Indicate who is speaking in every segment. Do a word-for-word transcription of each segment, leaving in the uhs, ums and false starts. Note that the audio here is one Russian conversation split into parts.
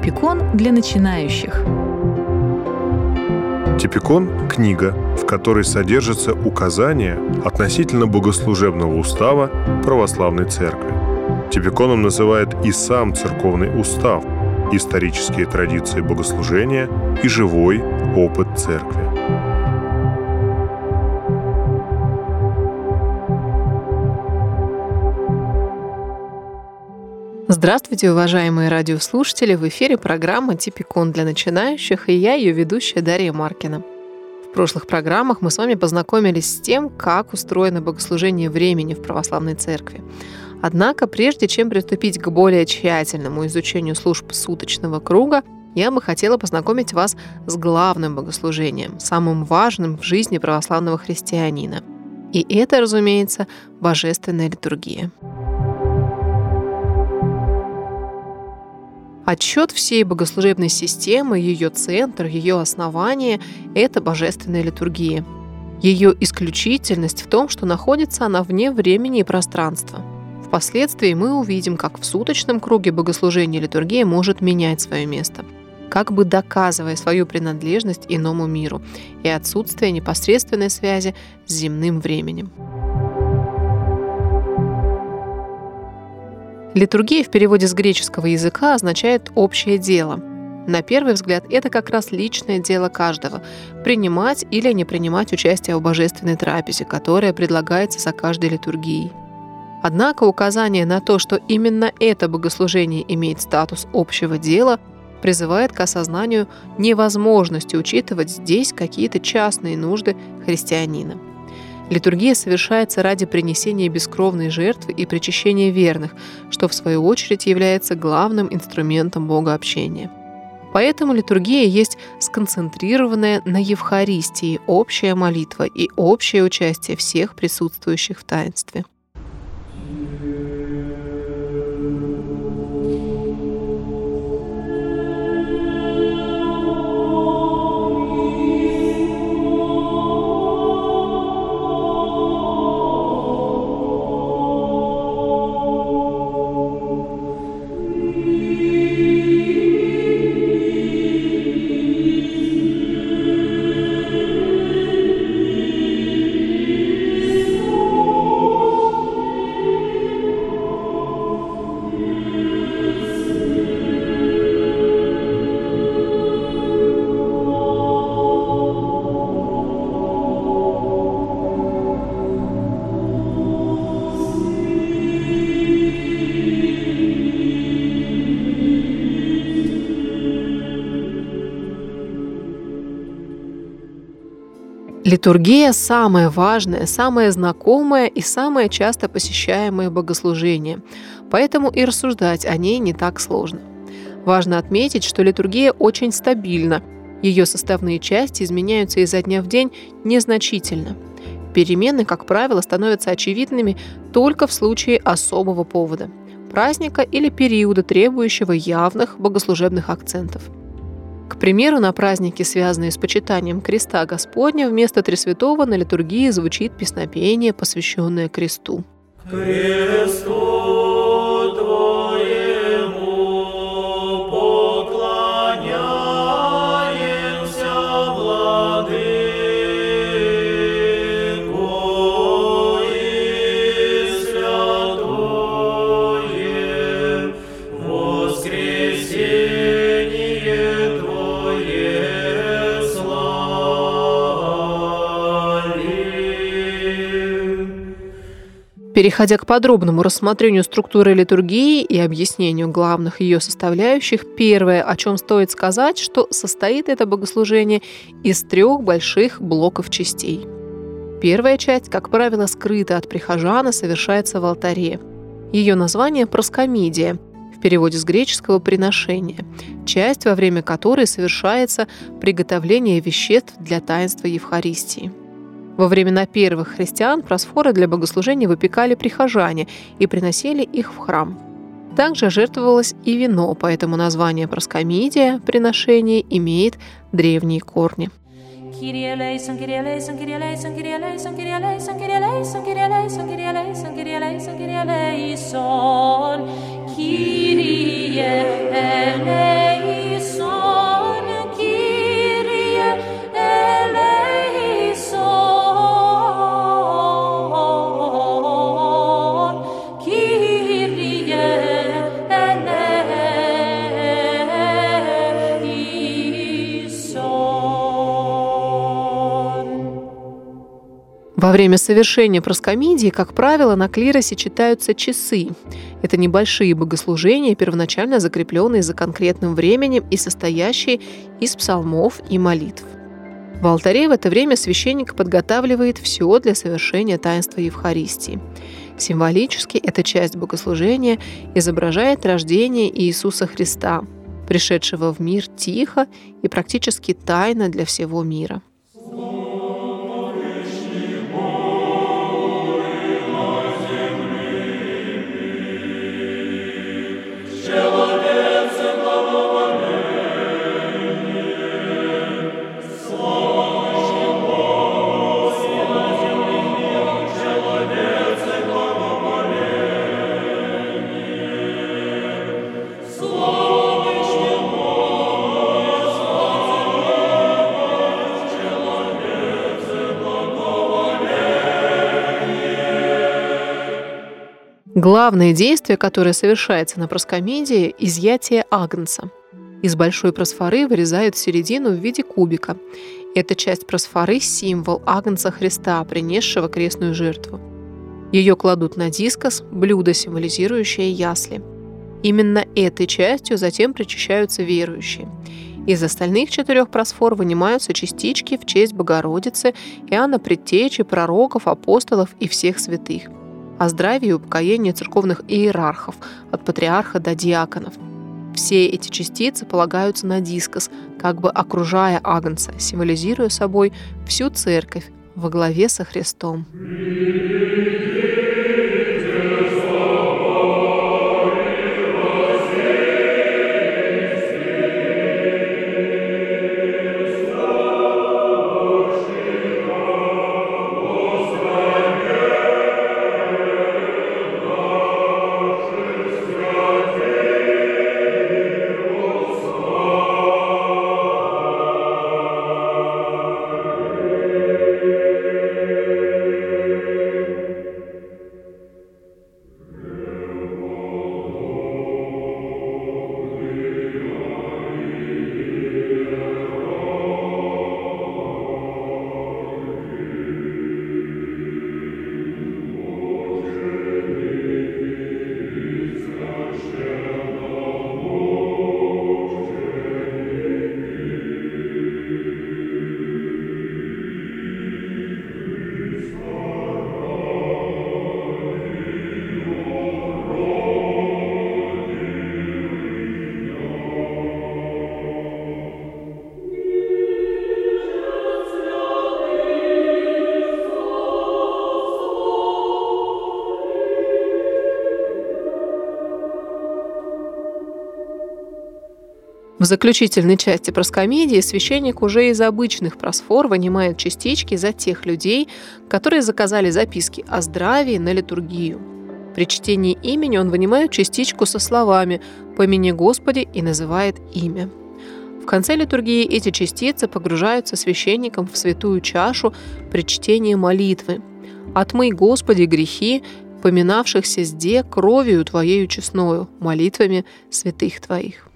Speaker 1: Типикон для начинающих.
Speaker 2: Типикон – книга, в которой содержатся указания относительно богослужебного устава православной церкви. Типиконом называют и сам церковный устав, исторические традиции богослужения и живой опыт церкви.
Speaker 3: Здравствуйте, уважаемые радиослушатели! В эфире программа «Типикон для начинающих» и я, ее ведущая Дарья Маркина. В прошлых программах мы с вами познакомились с тем, как устроено богослужение времени в православной церкви. Однако, прежде чем приступить к более тщательному изучению служб суточного круга, я бы хотела познакомить вас с главным богослужением, самым важным в жизни православного христианина. И это, разумеется, божественная литургия. Отчет всей богослужебной системы, ее центр, ее основание – это божественная литургия. Ее исключительность в том, что находится она вне времени и пространства. Впоследствии мы увидим, как в суточном круге богослужения литургия может менять свое место, как бы доказывая свою принадлежность иному миру и отсутствие непосредственной связи с земным временем. Литургия в переводе с греческого языка означает «общее дело». На первый взгляд, это как раз личное дело каждого – принимать или не принимать участие в божественной трапезе, которая предлагается за каждой литургией. Однако указание на то, что именно это богослужение имеет статус общего дела, призывает к осознанию невозможности учитывать здесь какие-то частные нужды христианина. Литургия совершается ради принесения бескровной жертвы и причащения верных, что в свою очередь является главным инструментом богообщения. Поэтому литургия есть сконцентрированная на Евхаристии общая молитва и общее участие всех присутствующих в таинстве. Литургия – самое важное, самое знакомое и самое часто посещаемое богослужение, поэтому и рассуждать о ней не так сложно. Важно отметить, что литургия очень стабильна, ее составные части изменяются изо дня в день незначительно. Перемены, как правило, становятся очевидными только в случае особого повода – праздника или периода, требующего явных богослужебных акцентов. К примеру, на праздники, связанные с почитанием креста Господня, вместо Тресвятого на литургии звучит песнопение, посвященное кресту.
Speaker 4: Кресту Твоему поклоняемся, Владыко, и святое воскресение Твое.
Speaker 3: Переходя к подробному рассмотрению структуры литургии и объяснению главных ее составляющих, первое, о чем стоит сказать, что состоит это богослужение из трех больших блоков частей. Первая часть, как правило, скрыта от прихожан и совершается в алтаре. Ее название – проскомидия, в переводе с греческого «приношение», часть, во время которой совершается приготовление веществ для таинства Евхаристии. Во времена первых христиан просфоры для богослужения выпекали прихожане и приносили их в храм. Также жертвовалось и вино, поэтому название проскомидия, приношение, имеет древние корни.
Speaker 4: Kyrie eleison, Kyrie eleison, Kyrie eleison, Kyrie eleison, Kyrie eleison, Kyrie eleison, Kyrie eleison, Kyrie eleison, Kyrie eleison, Kyrie eleison, Kyrie eleison.
Speaker 3: Во время совершения проскомидии, как правило, на клиросе читаются часы. Это небольшие богослужения, первоначально закрепленные за конкретным временем и состоящие из псалмов и молитв. В алтаре в это время священник подготавливает все для совершения таинства Евхаристии. Символически эта часть богослужения изображает рождение Иисуса Христа, пришедшего в мир тихо и практически тайно для всего мира. Главное действие, которое совершается на проскомидии – изъятие агнца. Из большой просфоры вырезают середину в виде кубика. Эта часть просфоры – символ агнца Христа, принесшего крестную жертву. Ее кладут на дискос, блюдо, символизирующее ясли. Именно этой частью затем причащаются верующие. Из остальных четырех просфор вынимаются частички в честь Богородицы, Иоанна Предтечи, пророков, апостолов и всех святых. О здравии и упокоении церковных иерархов, от патриарха до диаконов. Все эти частицы полагаются на дискос, как бы окружая агнца, символизируя собой всю церковь во главе со Христом. В заключительной части проскомидии священник уже из обычных просфор вынимает частички за тех людей, которые заказали записки о здравии на литургию. При чтении имени он вынимает частичку со словами «Помяни Господи» и называет имя. В конце литургии эти частицы погружаются священником в святую чашу при чтении молитвы «Отмый, Господи, грехи, поминавшихся сде кровью Твоею честною, молитвами святых Твоих».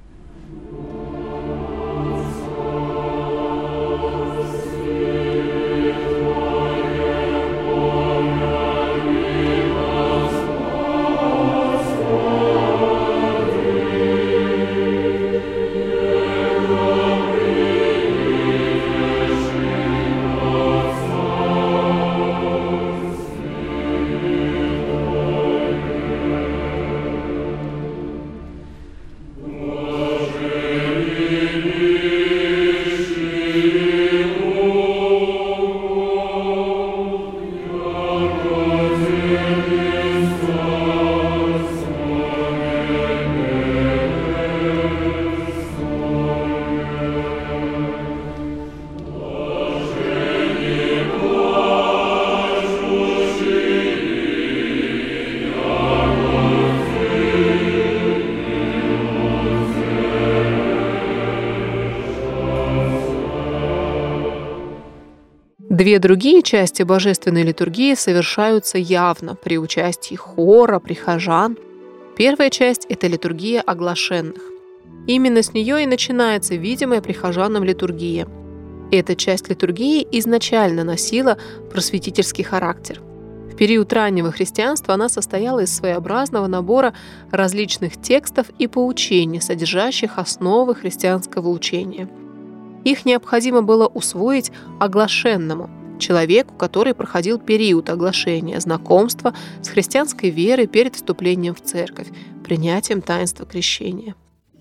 Speaker 3: Две другие части божественной литургии совершаются явно при участии хора, прихожан. Первая часть – это литургия оглашенных. Именно с нее и начинается видимая прихожанам литургия. Эта часть литургии изначально носила просветительский характер. В период раннего христианства она состояла из своеобразного набора различных текстов и поучений, содержащих основы христианского учения. Их необходимо было усвоить оглашенному, человеку, который проходил период оглашения, знакомства с христианской верой перед вступлением в церковь, принятием таинства крещения.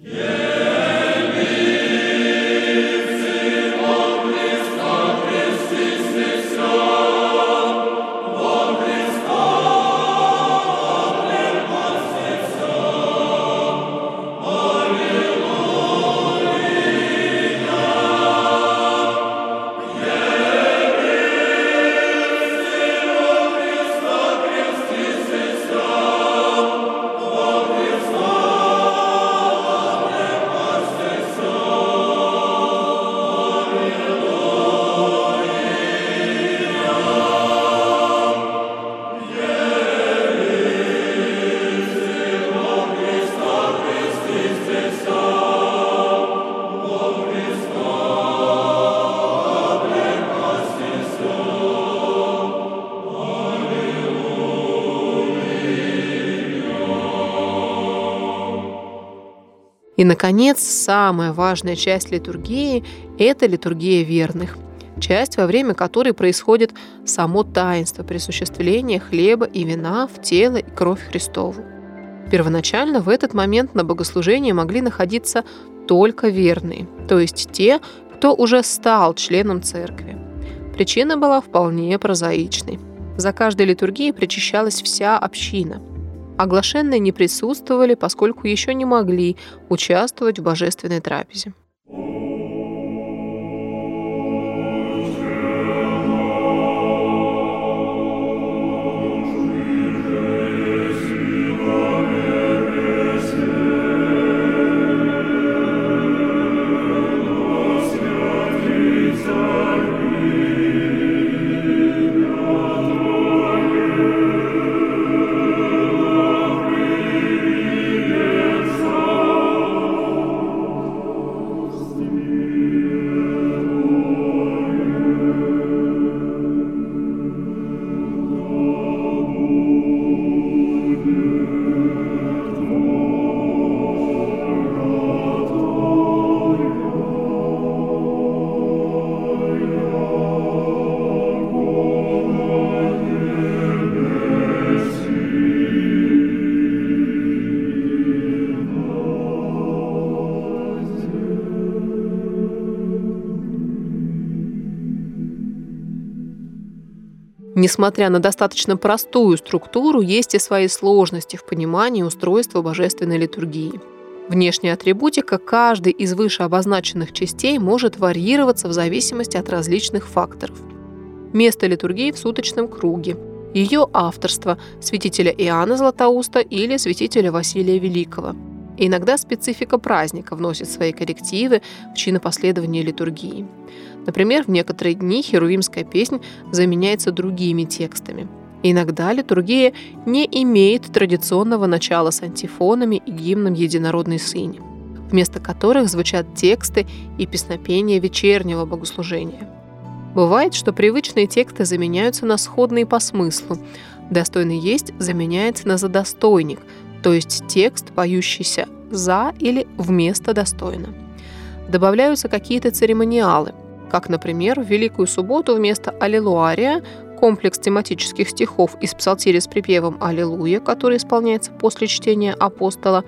Speaker 3: И, наконец, самая важная часть литургии – это литургия верных, часть, во время которой происходит само таинство присуществления хлеба и вина в тело и кровь Христову. Первоначально в этот момент на богослужении могли находиться только верные, то есть те, кто уже стал членом церкви. Причина была вполне прозаичной. За каждой литургией причащалась вся община. Оглашенные не присутствовали, поскольку еще не могли участвовать в божественной трапезе. Несмотря на достаточно простую структуру, есть и свои сложности в понимании устройства божественной литургии. Внешняя атрибутика каждой из выше обозначенных частей может варьироваться в зависимости от различных факторов. Место литургии в суточном круге, ее авторство святителя Иоанна Златоуста или святителя Василия Великого. И иногда специфика праздника вносит свои коррективы в чинопоследование литургии. Например, в некоторые дни херувимская песнь заменяется другими текстами. Иногда литургия не имеет традиционного начала с антифонами и гимном Единородной Сыне, вместо которых звучат тексты и песнопения вечернего богослужения. Бывает, что привычные тексты заменяются на сходные по смыслу. «Достойный есть» заменяется на «задостойник», то есть текст, поющийся «за» или «вместо достойно». Добавляются какие-то церемониалы, как, например, в Великую Субботу вместо «Аллилуария» комплекс тематических стихов из псалтиря с припевом «Аллилуйя», который исполняется после чтения апостола,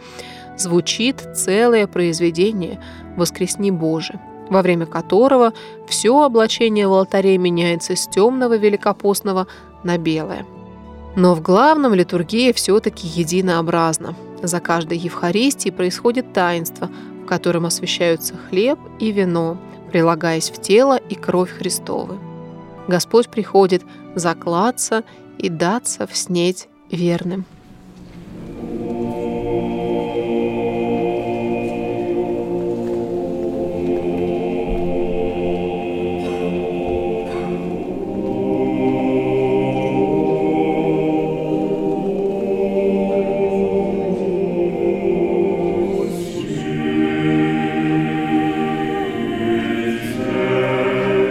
Speaker 3: звучит целое произведение «Воскресни Боже», во время которого все облачение в алтаре меняется с темного великопостного на белое. Но в главном литургия все-таки единообразна. За каждой Евхаристией происходит таинство, в котором освящаются хлеб и вино, прилагаясь в тело и кровь Христовы. Господь приходит заклаться и даться вснеть верным.
Speaker 5: Thank you.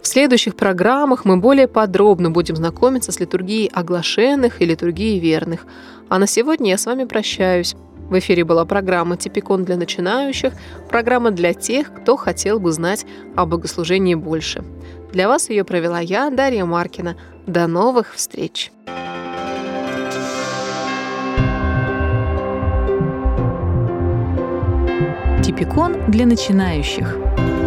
Speaker 3: следующих программах мы более подробно будем знакомиться с литургией оглашенных и литургией верных. А на сегодня я с вами прощаюсь. В эфире была программа «Типикон для начинающих», программа для тех, кто хотел бы знать о богослужении больше. Для вас ее провела я, Дарья Маркина. До новых встреч!
Speaker 1: Типикон для начинающих.